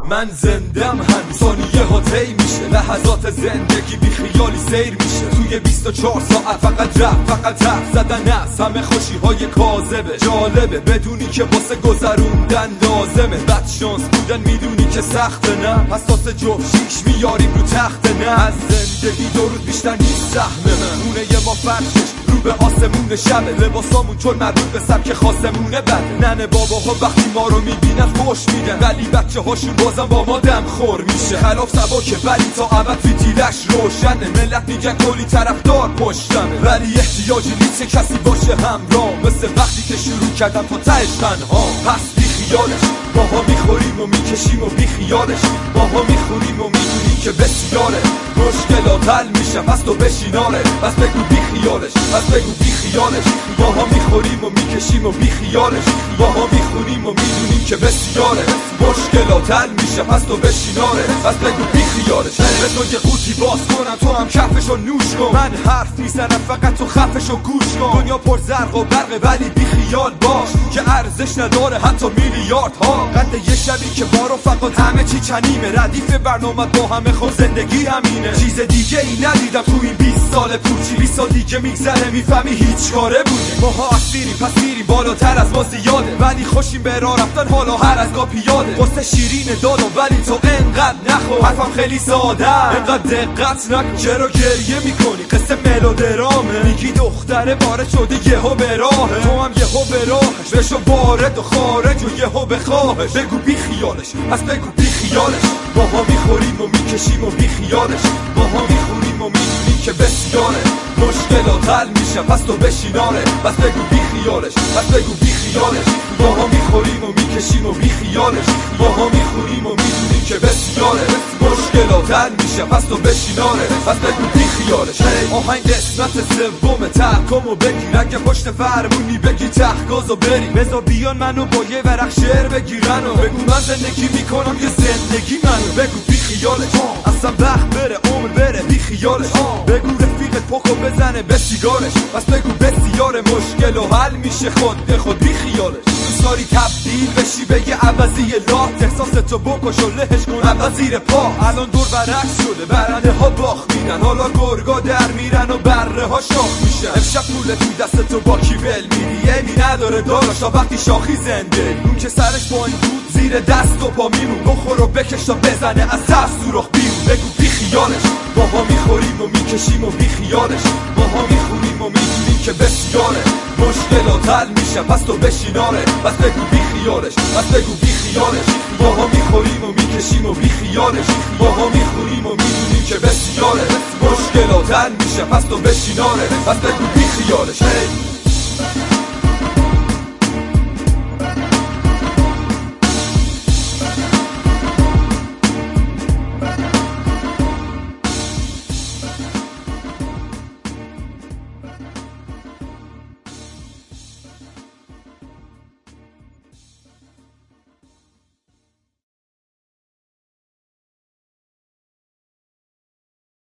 من زندم هنوز ثانیه ها طی میشه، لحظات زندگی بی خیالی سیر میشه. توی 24 ساعت فقط رفت فقط حرف زدن است، همه خوشی های کاذبه. جالبه بدونی که واسه گذروندن لازمه. بد شانس بودن میدونی که سخته نه، پس تاسه جفت شیش میاریم رو تخت نه. از زندگی دو روز بیشتر نیست سهمه من. خونه ما فرشش رو به آسمون شبه، لباسامون چون مربوط به سبک خاصمونه بده. ننه باباها وقتی ما رو میبینن خوش میدن، ولی بچه هاشون بازم با ما دم خور میشه. خلاف سباکه ولی تا ابد فیتیلش روشنه. ملت میگن کلی طرفدار پشتمه، ولی احتیاجی نیست کسی باشه همراه. مثل وقتی که شروع کردم تا تهش تنها. پس بی خیالش ماها میخوریم و میکشیم و بی خیالش ماها میخوریم و میدونیم که بسیاره. مشکلات حل میشه پس تو بشیناره، پس بگو بی خیالش، پس بگو بی خیالش. ماها میخوریم و میکشیم و بی خیالش ماها میخوریم و میدونیم که بسیاره. مشکلات حل میشه پس تو بشیناره، پس بگو بی خیالش. به تو یه قوطی باز کنم تو هم کفشو نوش کن. من حرف میزنم فقط تو خفشو گوش کن. دنیا پر زرق و برقه ولی بی خیال باش که ارزش نداره حتی میلیاردها. قد یه شبی که بارو فقط همه چی چنیمه. ردیف برنامه با همه خود زندگی همینه. چیز دیگه ای ندیدم تو این 20 سال پوچی. 20 سال دیگه میگذره میفهمی هیچ کاره بودی. ماها اسیریم پس میریم بالاتر از ما زیاده، ولی خوشیم به راه رفتن حالا هر از گاه پیاده. قصه شیرین دادم ولی تو انقدر نخور. حرفم خیلی ساده انقدر دقت نکن. چرا گریه میکنی؟ قصه ملودرامه. میگی دختره وارد شده یهو به راهه، تو هم یهو به راهش بشو وارد و خارج و یهو بخواهش. بگو بی خیالش، پس بگو بی خیالش. ماها میخوریم و میکشیم و بی خیالش ماها میخوریم و میدونیم که بسیاره. مشکلات حل میشه پس تو بشیناره، پس بگو بی خیالش، پس بگو بی خیالش. ماها میخوریم و میکشیم و بی خیالش ماها میخوریم و میدونیم که بسیاره. مشکلات حل میشه پس تو بشیناره، پس بگو بی خیالش. آهنگ قسمت سوم تحکم و بگیر. اگه پشت فرمونی بگی تحقاز و بری. بذار بیان منو با یه ورق شعر بگیرن و بگو من زندگی میکنم که زندگی منو. بگو بی خیالش، اصلا وقت بره عمر بره بی خیالش. بگو رفیقت پاکو بزنه به سیگارش، پس بگو بسیاره. مشکل و حل میشه خود به خود بی خیالش. دوست داری تبدیل بشی به یه عوضی لات، احساس تو بکش و لهش کن عوض زیر پا. الان دور برعکس شده، برنده ها باخت میدن، حالا گرگا در میرن و بره ها شاخ میشن. امشب پول توی دست تو با کی ول میری؟ ایمی نداره داراشا وقتی شاخی زنده. اون که سرش با این بود زیر دست و پا میمون. بخور و بکش تا بزنه از تف سوراخ بیرون. بگو بی خیالش، ماها میخوریم و میکشیم و بی خیالش ماها میخوریم و میدونیم که بسیاره. مشکلات حل میشه پس تو بشیناره، پس بگو بی خیالش، پس بگو بی خیالش. ماها میخوریم و میکشیم و بی خیالش ماها میخوریم و میدونیم که بسیاره. مشکلات حل میشه پس تو بشیناره، پس بگو بی خیالش.